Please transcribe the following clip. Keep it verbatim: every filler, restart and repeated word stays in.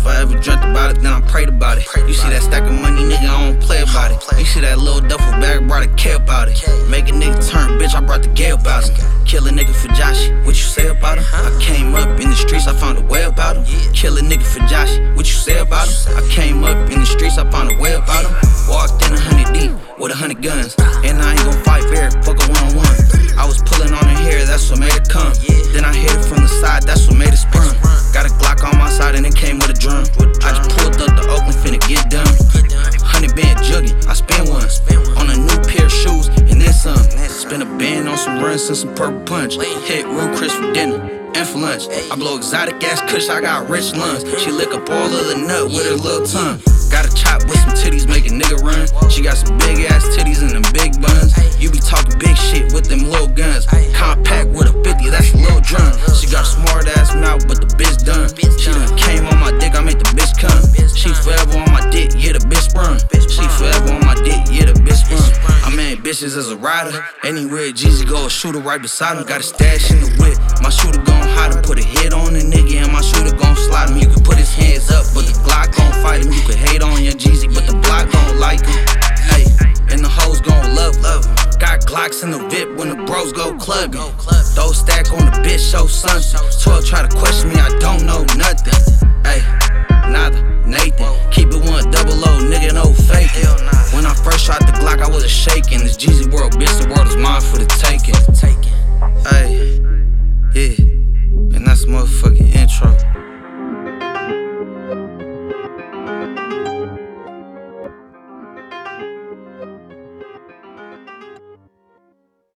I ever dreamt about it, then I prayed about it. You see that stack of money, nigga, I don't play about it. You see that little duffel bag, brought a care about it. Make a nigga turn, bitch, I brought the gay about him. Kill a nigga for Josh, what you say about him? I came up in the streets, I found a way about him. Kill a nigga for Josh, what you say about him? I came up in the streets, I found a way about him. Walked in a hundred deep with a hundred guns, and I ain't gon' fight fair, fuck a one on one. I was pulling on her hair, that's what made it come. Then I hit it from the side, that's what made it sprung. Got a Glock on my side and it came with a drum. I just pulled up the Oakland, finna get done. Hundred band jugging, I spent one on a new pair of shoes and then some. Spent a band on some runs and some purple punch. Hit Rude Chris for dinner and for lunch. I blow exotic ass kush, I got rich lungs. She lick up all of the nut with her little tongue. Got a chop with some titties, make a nigga run. She got some big ass titties and them big buns. You be talking big shit with them little guns. Compact with a fifty, that's a little drum. She got a smart ass mouth, but the bitch done. She done came on my dick, I made the bitch come. She forever on my dick, yeah, the bitch sprung. She forever on my dick, yeah, the bitch sprung. I made bitches as a rider. Anywhere Jeezy go, a shooter right beside him. Got a stash in the whip, my shooter gon' hide him. Put a hit on the nigga and my shooter gon' slide him. You can put his hands up, but the Glock gon' fight him. You can hate on your Jeezy, but the block gon' like him. Hey, and the hoes gon' love, love him. Got Glocks in the V I P when the bros go clubbing. Throw stack on the bitch, show something. twelve try to question me, I don't know nothing. Hey, nada, Nathan. Keep it one double O, nigga, no faking. When I first shot the Glock, I wasn't shaking. This Jeezy world, bitch, the world is mine for the